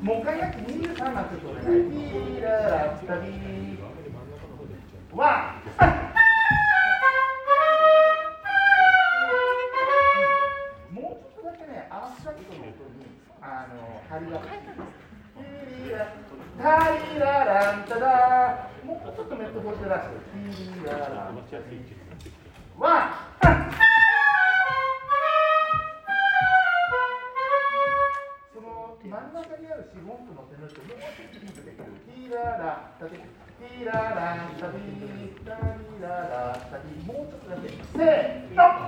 もう一回やって23番ちょっとお願い。ティーララッタビーワン。もうちょっとだけね、アースラットの音に張りが欲しい。タイラランタダー。もうちょっとメットフォースで出して。ティーラランタビーワン。その真ん中にある4音符の手の人もうちょっとキープできる。ティーララタビティーラランタビタリララタビもうちょっとだけせーの。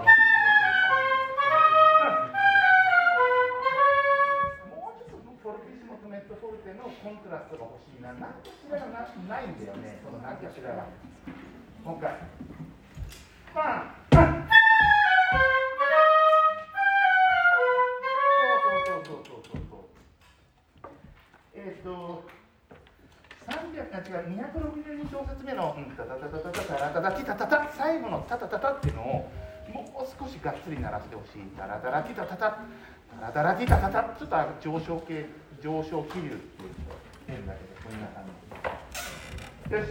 フォルティシモとメットフォルテのコントラストが欲しいな。何かしらがないんだよね。その何かしらが。もう一回。パン。262小節目のタタタタタタタラタタティタタタ最後のタタタタっていうのをもう少しがっつり鳴らしてほしい。タラタラティタタタタラタラティタタタちょっと上昇気流っていう変だけどこんな感じ。よし。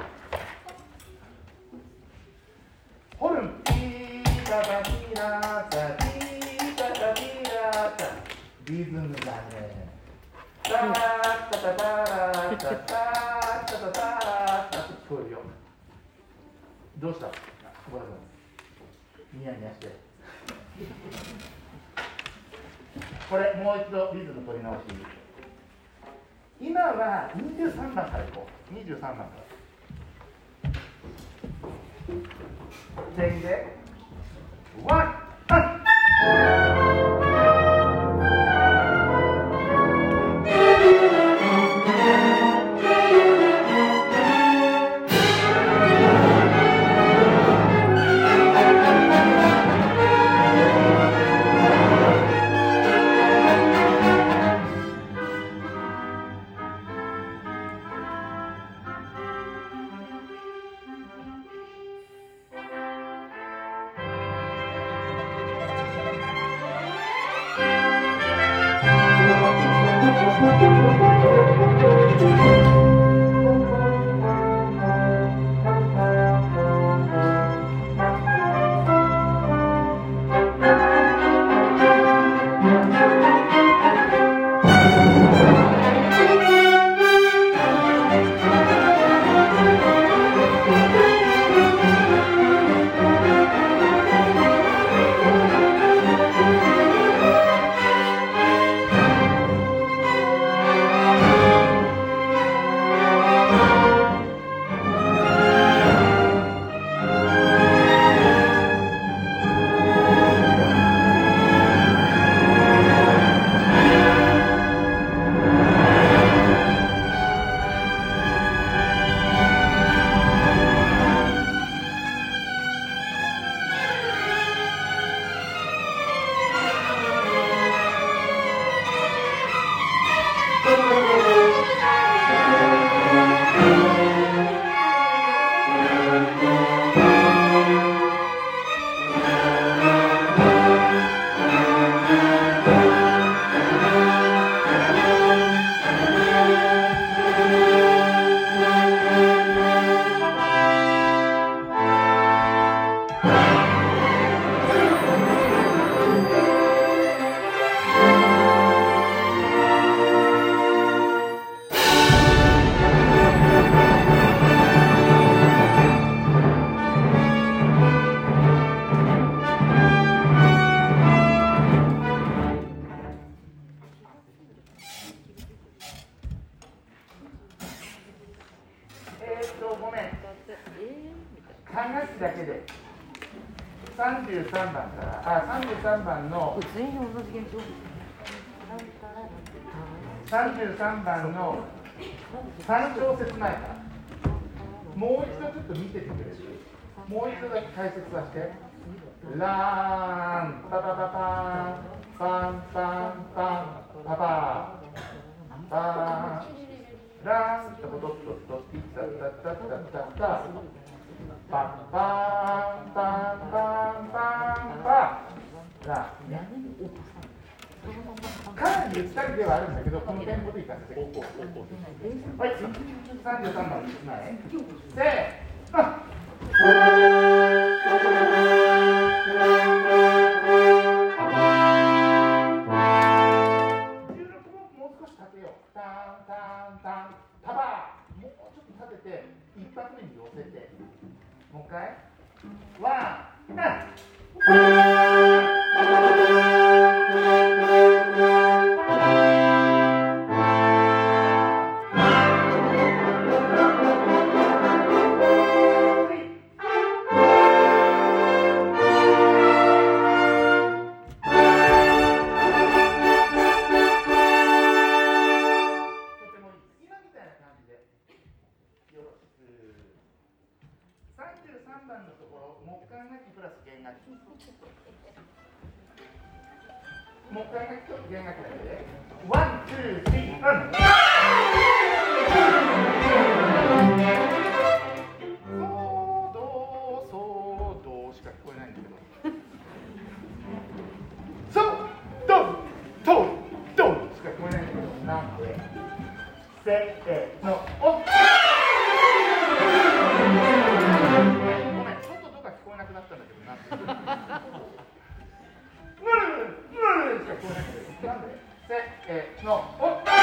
ホルンティータタティラタティタタティラタリズムだね。タタタタタラタタタタタラタって聞こえるよ。どうした？小原君。ニヤニヤして。これもう一度リズム取り直し。今は23番からいこう。23番から。全員で。ワン。ごめん。管楽器だけで33番から33番の33番の3小節前からもう一度ちょっと見ててくれる？もう一度だけ解説はして。ラーンパパパパンパンパンパンパパパンランとコトッとッとティッタッタッタッタッタッタパンパンパンパンパンパンラン。かなりゆったりではあるんだけど、このテンポでいかせて。はい、33番1枚。せーの。一発目に寄せて、もう一回、ワン、33番のところ、木管楽器プラス弦楽器。木管楽器と弦楽器だけで。ワン、ツー、スリー、ワン。ソ、ド、ソ、ドしか聞こえないんだけど。ソ、ド、ト、ドしか聞こえないんだけど、なんで。せーの、おっ。ごめん、外とか聞こえなくなったんだけど、なんで。ムルしか聞こえないんだけど、なんで。せーの、おっ。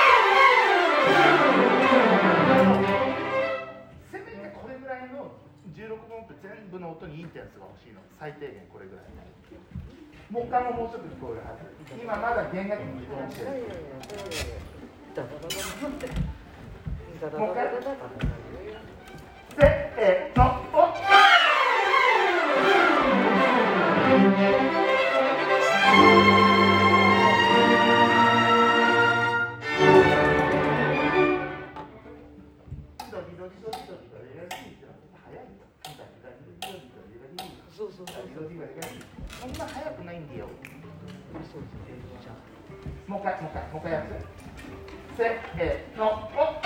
せめてこれぐらいの16分音符全部の音にインテンスが欲しいの。最低限これぐらい。木管ももうちょっと聞こえるはず。今まだ弦楽器に依存してる。もう一回。せーの、おっ。そんな速くないんだよ。もう一回やって。せーの、おっ。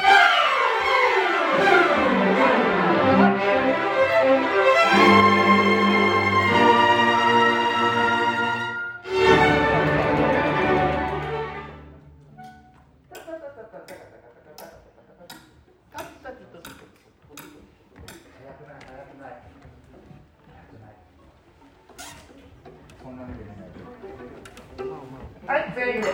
はい、全員で。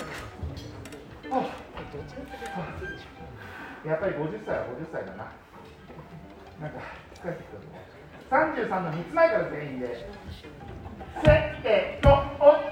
やっぱり50歳は50歳だな。なんか疲れてきたぞ。33の3つ前から全員で。せーの、おっ。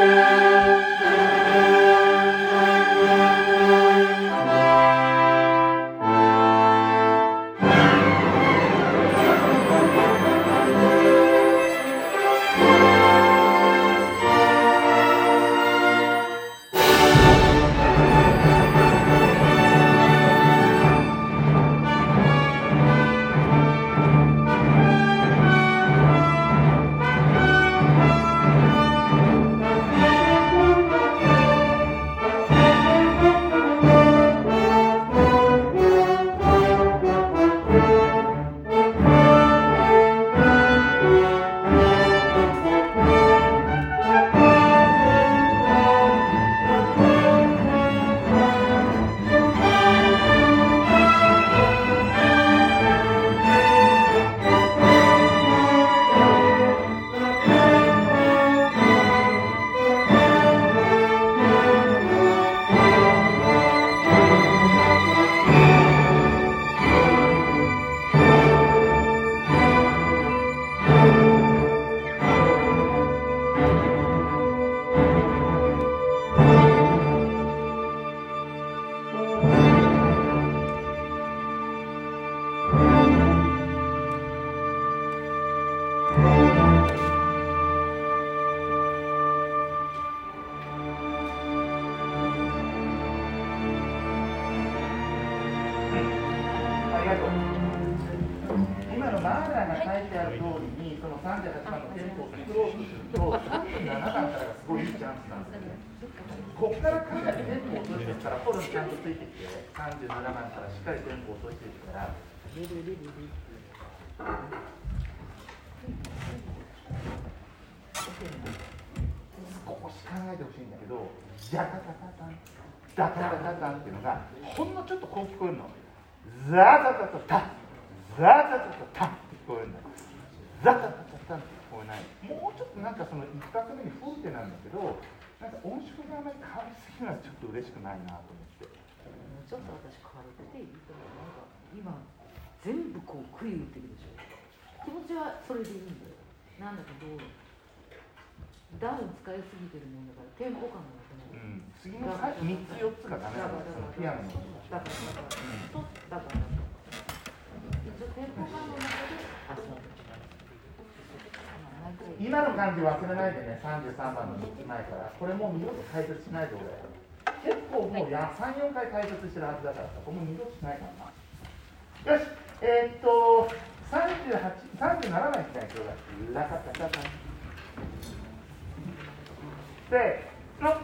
今のマーラーが書いてある通りに、その38番のテンポを作ろうとすると、37番からがすごいいいチャンスなんですよね。ここからかなりテンポを落としていったら、フォルムちゃんとついてきて、37番からしっかりテンポを落としていったら、 少し考えてほしいんだけど、ジャタタタタン、ダタタタタンっていうのがほんのちょっとこう聞こえるの。ザタタタタン、ザタタタタンって聞こえるんだ。ザタタタタンって聞こえない。もうちょっとなんかその一発目にフーってなんだけど、なんか音色があまり変わりすぎるのはちょっと嬉しくないなと思って。 ちょっと私変わるっていいと思う。なんか今全部こう食い打ってるでしょ。気持ちはそれでいいんだよ。なんだけどダウン使いすぎてるもんだからテンポ感がなくなる。 次の3つ4つがダメだから、そのピアノの。 だから一応テンポ感の中で遊ぶ。 今の感じ忘れないでね、33番の3つ前から。これもう二度と解説しないで俺。結構もう3、4回解説してるはずだからさ、これもう二度としないからな。よし、37番いきたい、今日は。ラカタタタ。せーの。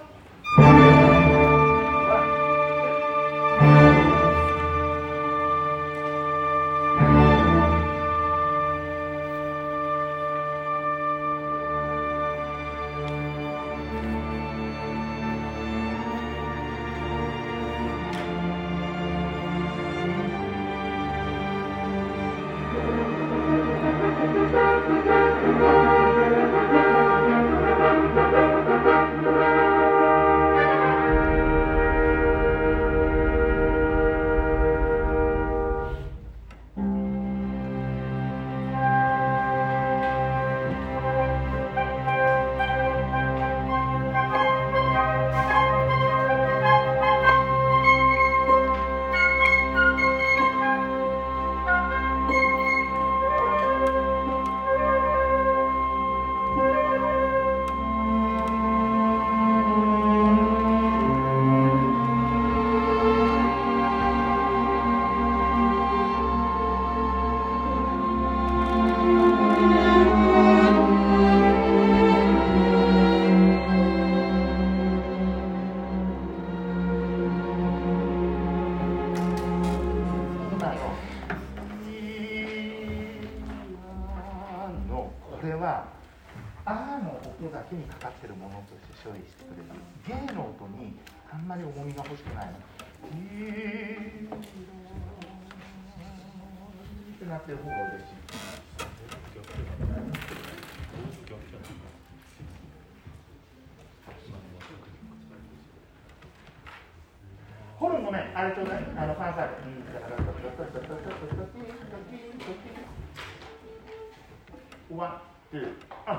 これはあーの音だけにかかってるものとして処理してくれる。ゲの音にあんまり重みが欲しくないの。ってなってる方が嬉しい。ホルンごめん、あれちょうだい、ファンサーレ。ワン、ツー、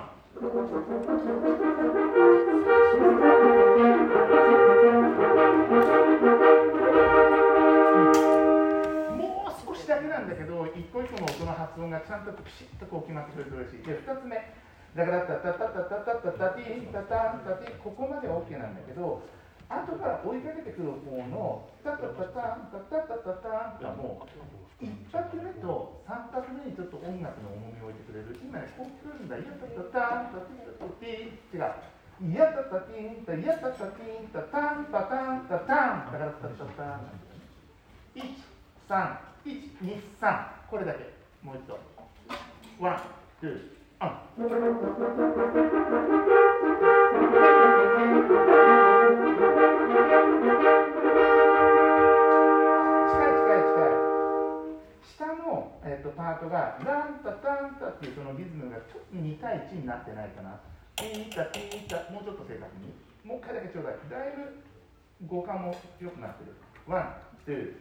もう少しだけなんだけど、一個一個の音の発音がちゃんとピシッとこう決まってくれると嬉しい。で、2つ目、だからタタタタタタタタティタタンタティ、ここまでは OK なんだけど、後から追いかけてくる方のタタタタンタタタタタンがもう1拍目と3拍目にちょっと音楽の重みを置いてくれる。今ね、こう来るんだ。イヤタタタンタティタティ、違う。イヤタタティンタ、イヤタタティンタタンタタンタタン、だからタタタン。1、3、1、2、3、これだけ。もう一度。ワン、ツー、下の、パートがランタタンタっていうそのリズムがちょっと2対1になってないかな。ピータピータ、もうちょっと正確に。もう一回だけちょうだい。だいぶ語感も良くなってる。ワン、ツー、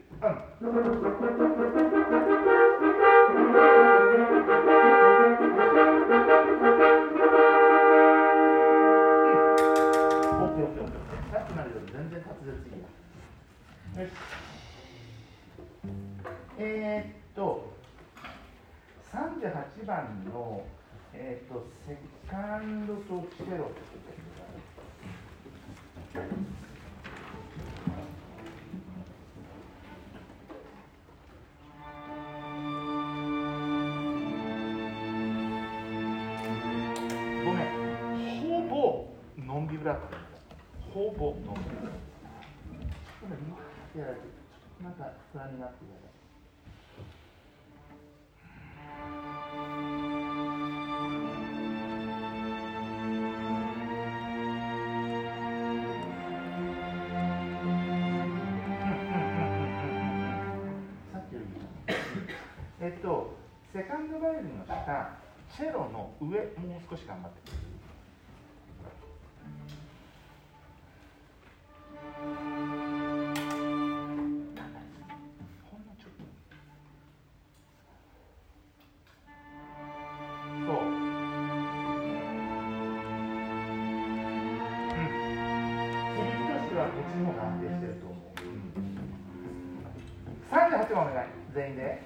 さっきまでより全然滑舌いいや。よし。38番の、セカンドとチェロって言ってください。ごめん、ほぼノンビブラート。ほぼノンビブラート。やられてなんか不安になってやられて。 セカンドバイオリンの下、チェロの上、もう少し頑張って。ほんのちょっと。そう。響きとしてはこっちの方が安定してると思う。38番お願い、全員で。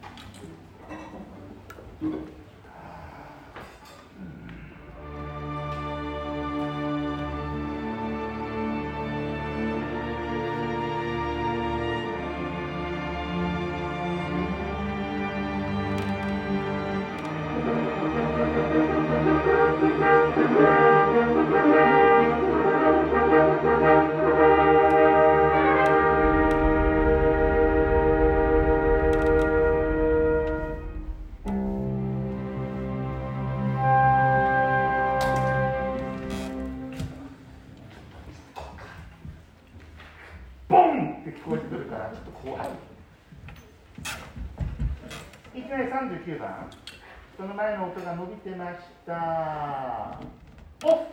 いきなり39番、その前の音が伸びてました。オフ。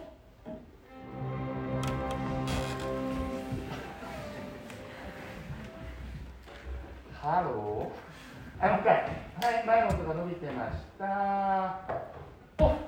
ハロー。はい、もう一回。はい、前の音が伸びてました。オフ。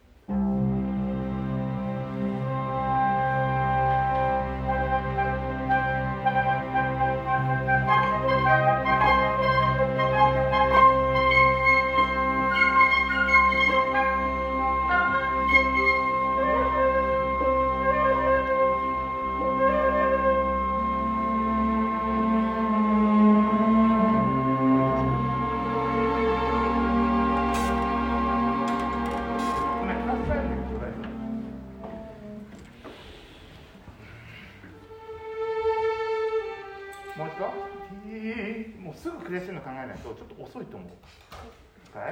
もう一度、もうすぐクレッシェンド考えないとちょっと遅いと思う。はい。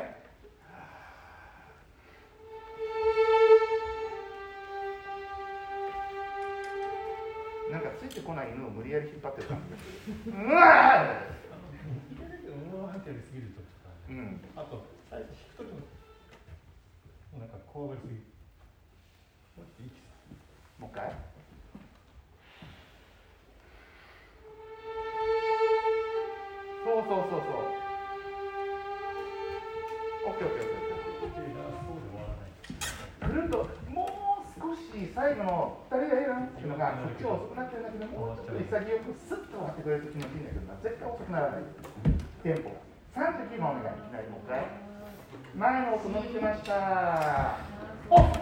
なんかついてこない犬を無理やり引っ張ってる感じがする。うわうん。あと最初引くときもなんかこうがすぎる。 もう一回。そう。オッケー。くるっともう少し最後の2人がいるっていうのがこっちが遅くなってるんだけど、もうちょっと潔くスッと終わってくれると気持ちいいんだけどな、絶対遅くならない。テンポが。39番お願い。いきなりもう一回。前の音伸びてました。オフ。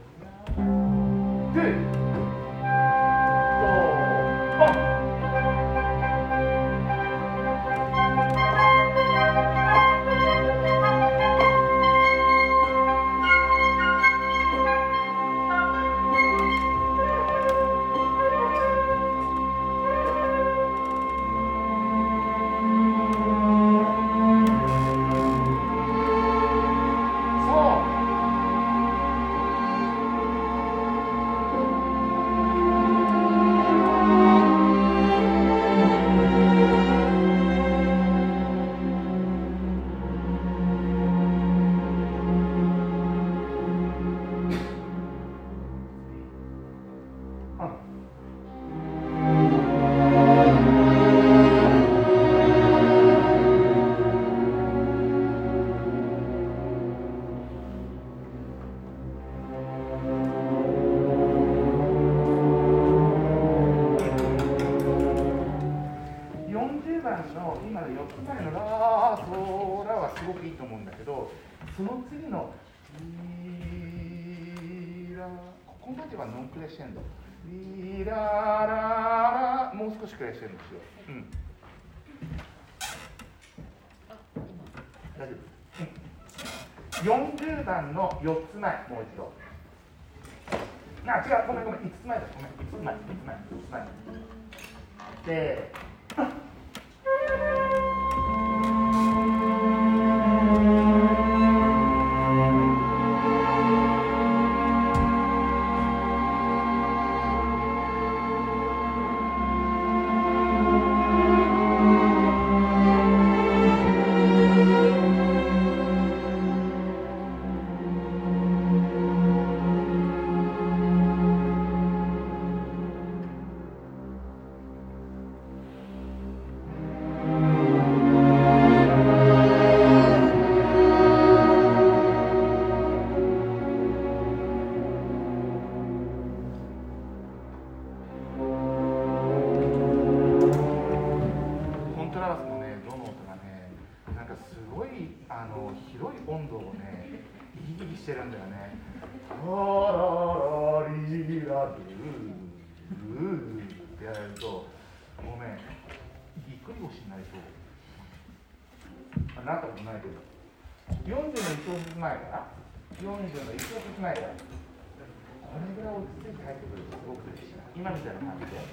トゥー。40番の今の4つ前のラーソーラはすごくいいと思うんだけど、その次のリーラ、ここまではノンクレッシェンド、リーラララ、もう少しクレッシェンドしよう。大丈夫。40番の4つ前、もう一度。あ、違う、ごめん、5つ前だ、ごめん、5つ前。で、 してるんだよね。ララリラルーってやると、ごめん、ぎっくり腰になりそう。なったことないけど、40の1小節前から40の1小節前からこれぐらい落ち着いて入ってくるとすごく嬉しい。今みたいな感じで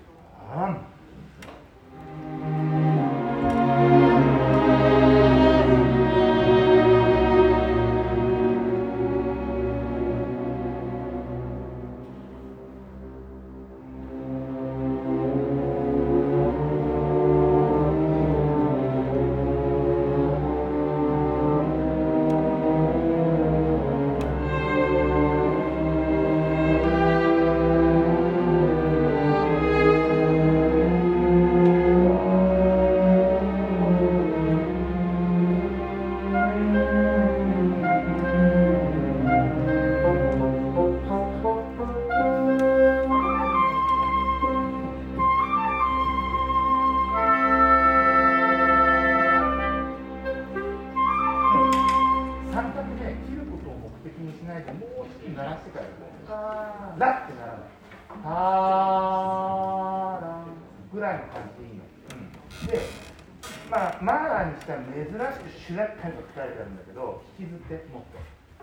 ラってならない。ターランぐらいの感じでいいの。で、まあ、マーラーにしたら珍しくシュラッタイが吹かれてあるんだけど、引きずってもっと。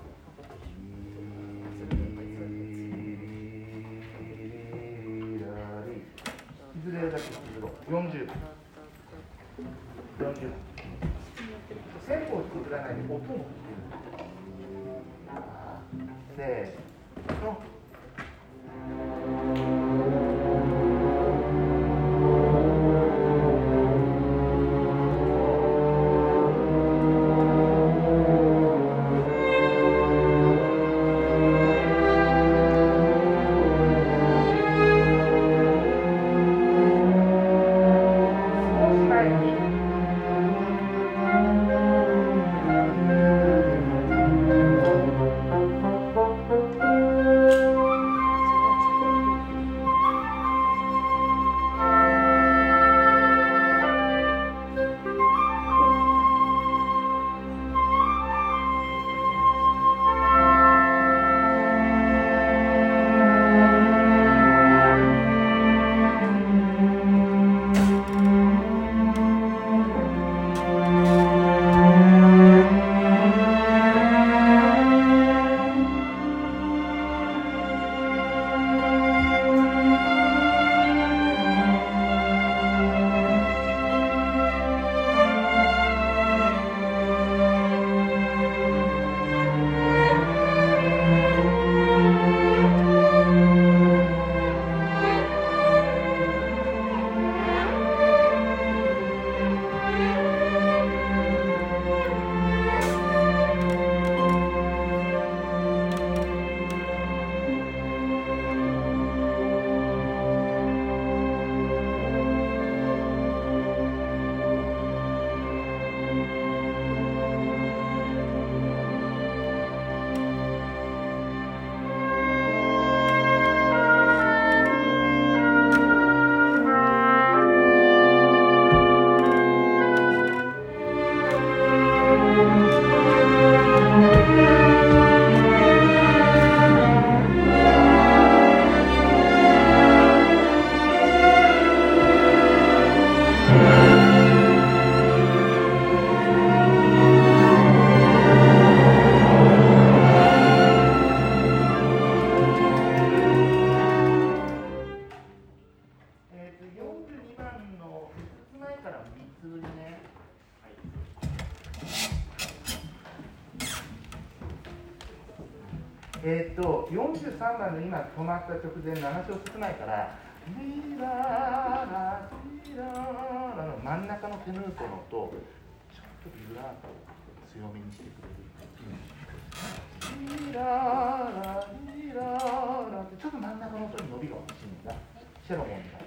引きずれるだけ引きずろう。40。線香を引きずらないで音も引きずる。せーの。43番の今止まった直前7小節前からリララリララの真ん中のテヌートのとちょっとビブラートを強めにしてくれるリララリララってちょっと真ん中の音に伸びが欲しいんだ。シェロモンみたいな。